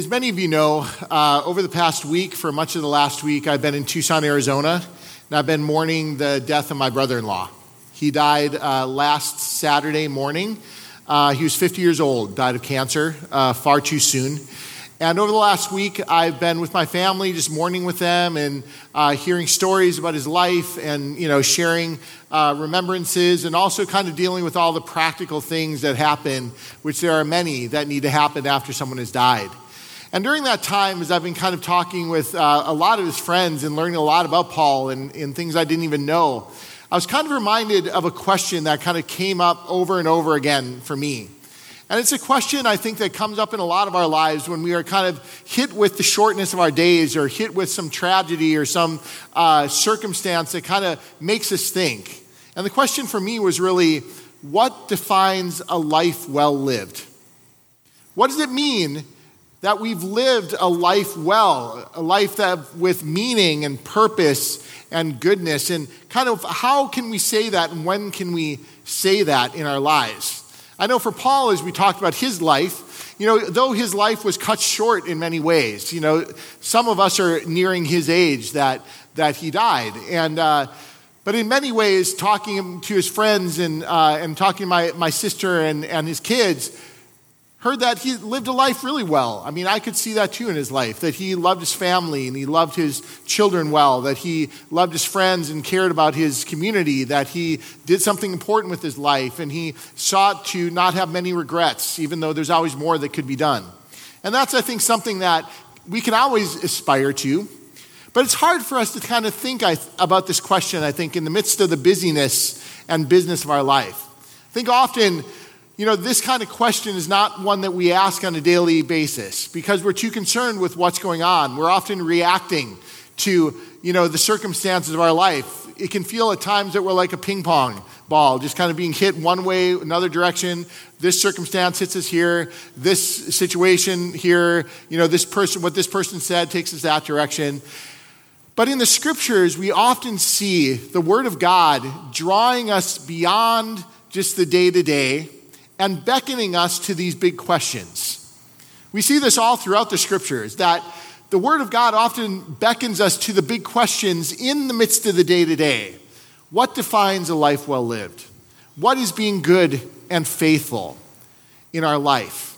As many of you know, over the past week, for much of the last week, I've been in Tucson, Arizona, and I've been mourning the death of my brother-in-law. He died last Saturday morning. He was 50 years old, died of cancer far too soon. And over the last week, I've been with my family, just mourning with them and hearing stories about his life and, sharing remembrances and also kind of dealing with all the practical things that happen, which there are many that need to happen after someone has died. And during that time, as I've been kind of talking with a lot of his friends and learning a lot about Paul and things I didn't even know, I was kind of reminded of a question that kind of came up over and over again for me. And it's a question I think that comes up in a lot of our lives when we are kind of hit with the shortness of our days or hit with some tragedy or some circumstance that kind of makes us think. And the question for me was really, what defines a life well lived? What does it mean that we've lived a life well, a life that with meaning and purpose and goodness, and kind of how can we say that and when can we say that in our lives? I know for Paul, as we talked about his life, though his life was cut short in many ways, some of us are nearing his age that he died. But in many ways, talking to his friends and talking to my sister and his kids, heard that he lived a life really well. I mean, I could see that too in his life, that he loved his family and he loved his children well, that he loved his friends and cared about his community, that he did something important with his life, and he sought to not have many regrets, even though there's always more that could be done. And that's, I think, something that we can always aspire to. But it's hard for us to kind of think about this question, I think, in the midst of the busyness and business of our life. I think often, this kind of question is not one that we ask on a daily basis because we're too concerned with what's going on. We're often reacting to, the circumstances of our life. It can feel at times that we're like a ping pong ball, just kind of being hit one way, another direction. This circumstance hits us here. This situation here, what this person said takes us that direction. But in the scriptures, we often see the word of God drawing us beyond just the day-to-day and beckoning us to these big questions. We see this all throughout the scriptures, that the word of God often beckons us to the big questions in the midst of the day-to-day. What defines a life well lived? What is being good and faithful in our life?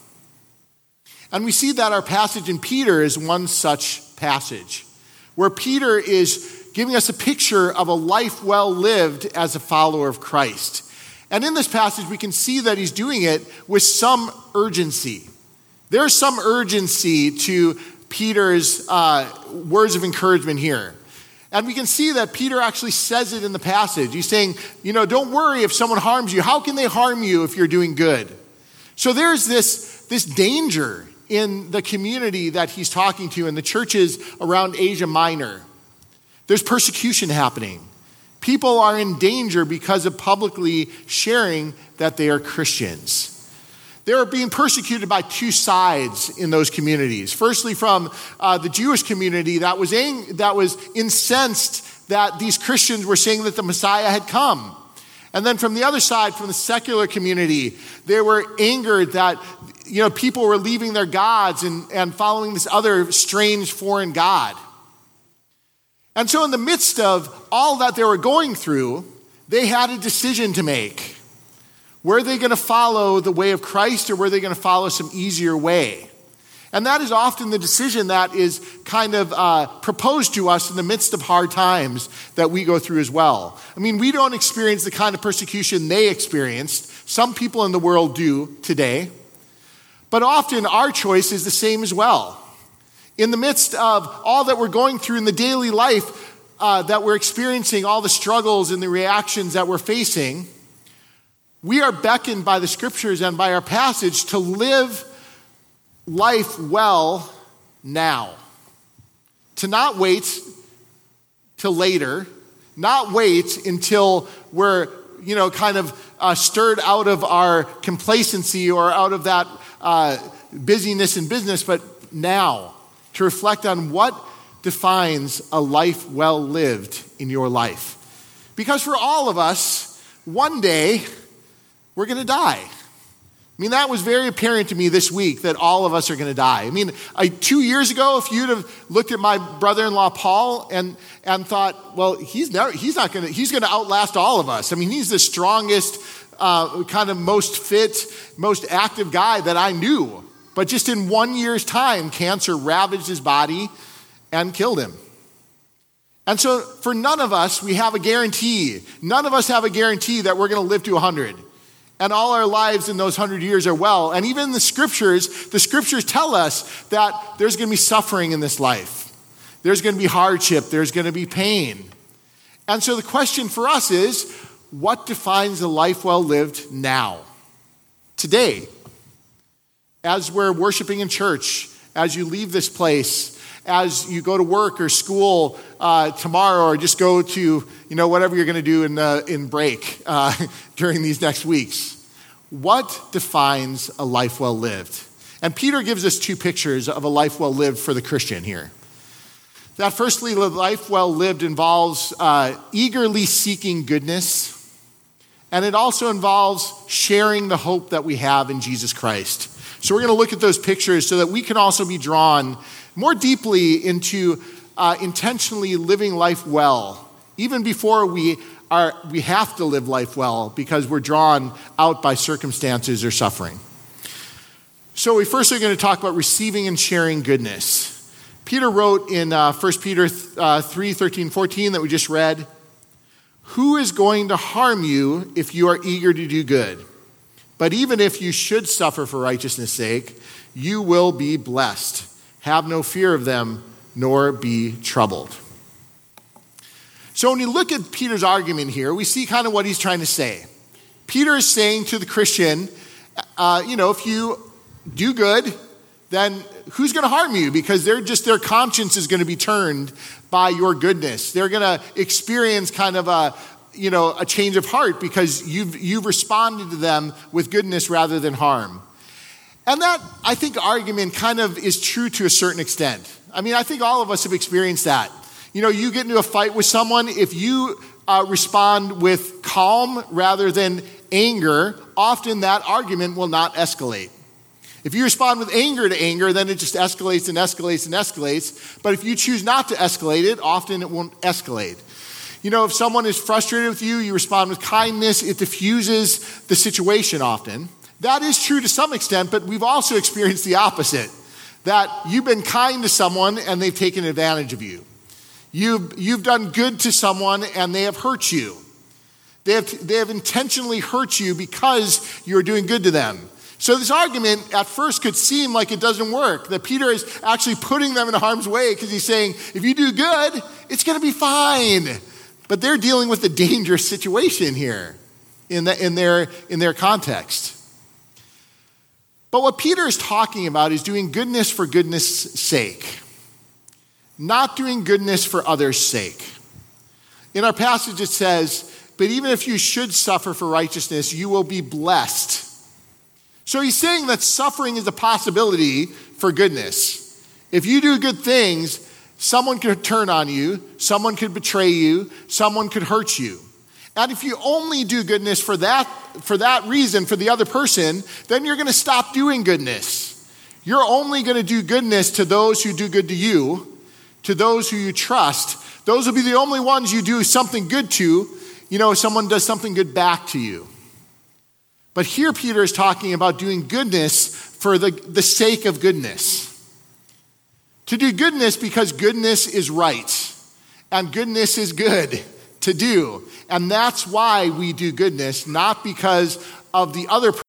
And we see that our passage in Peter is one such passage, where Peter is giving us a picture of a life well lived as a follower of Christ. And in this passage, we can see that he's doing it with some urgency. There's some urgency to Peter's words of encouragement here. And we can see that Peter actually says it in the passage. He's saying, don't worry if someone harms you. How can they harm you if you're doing good? So there's this danger in the community that he's talking to in the churches around Asia Minor. There's persecution happening. People are in danger because of publicly sharing that they are Christians. They are being persecuted by two sides in those communities. Firstly, from the Jewish community that was incensed that these Christians were saying that the Messiah had come. And then from the other side, from the secular community, they were angered that people were leaving their gods and following this other strange foreign god. And so in the midst of all that they were going through, they had a decision to make. Were they going to follow the way of Christ, or were they going to follow some easier way? And that is often the decision that is kind of proposed to us in the midst of hard times that we go through as well. I mean, we don't experience the kind of persecution they experienced. Some people in the world do today. But often our choice is the same as well. In the midst of all that we're going through in the daily life that we're experiencing, all the struggles and the reactions that we're facing, we are beckoned by the scriptures and by our passage to live life well now. To not wait till later, not wait until we're, kind of stirred out of our complacency or out of that busyness in business, but now. To reflect on what defines a life well lived in your life. Because for all of us, one day, we're going to die. I mean, that was very apparent to me this week that all of us are going to die. I mean, 2 years ago, if you'd have looked at my brother-in-law Paul and thought, well, he's going to outlast all of us. I mean, he's the strongest, kind of most fit, most active guy that I knew. But just in 1 year's time, cancer ravaged his body and killed him. And so for none of us, we have a guarantee. None of us have a guarantee that we're going to live to 100. And all our lives in those 100 years are well. And even the scriptures tell us that there's going to be suffering in this life. There's going to be hardship. There's going to be pain. And so the question for us is, what defines a life well lived now? Today. As we're worshiping in church, as you leave this place, as you go to work or school tomorrow, or just go to whatever you're going to do in break during these next weeks. What defines a life well lived? And Peter gives us two pictures of a life well lived for the Christian here. That firstly, life well lived involves eagerly seeking goodness, and it also involves sharing the hope that we have in Jesus Christ. So we're going to look at those pictures so that we can also be drawn more deeply into intentionally living life well, even before we have to live life well because we're drawn out by circumstances or suffering. So we first are going to talk about receiving and sharing goodness. Peter wrote in 1 Peter 3, 13, 14 that we just read, "Who is going to harm you if you are eager to do good? But even if you should suffer for righteousness' sake, you will be blessed. Have no fear of them, nor be troubled." So when you look at Peter's argument here, we see kind of what he's trying to say. Peter is saying to the Christian, if you do good, then who's going to harm you? Because their conscience is going to be turned by your goodness. They're going to experience kind of a change of heart because you've responded to them with goodness rather than harm. And that, I think, argument kind of is true to a certain extent. I mean, I think all of us have experienced that. You get into a fight with someone, if you respond with calm rather than anger, often that argument will not escalate. If you respond with anger to anger, then it just escalates and escalates and escalates. But if you choose not to escalate it, often it won't escalate. If someone is frustrated with you, you respond with kindness, it diffuses the situation often. That is true to some extent, but we've also experienced the opposite. That you've been kind to someone and they've taken advantage of you. You've done good to someone and they have hurt you. They have intentionally hurt you because you're doing good to them. So this argument at first could seem like it doesn't work, that Peter is actually putting them in harm's way because he's saying, if you do good, it's going to be fine. But they're dealing with a dangerous situation here in their context. But what Peter is talking about is doing goodness for goodness' sake, not doing goodness for others' sake. In our passage it says, "But even if you should suffer for righteousness, you will be blessed." So he's saying that suffering is a possibility for goodness. If you do good things, someone could turn on you, someone could betray you, someone could hurt you. And if you only do goodness for that reason, for the other person, then you're going to stop doing goodness. You're only going to do goodness to those who do good to you, to those who you trust. Those will be the only ones you do something good to, if someone does something good back to you. But here Peter is talking about doing goodness for the sake of goodness. To do goodness because goodness is right, and goodness is good to do. And that's why we do goodness, not because of the other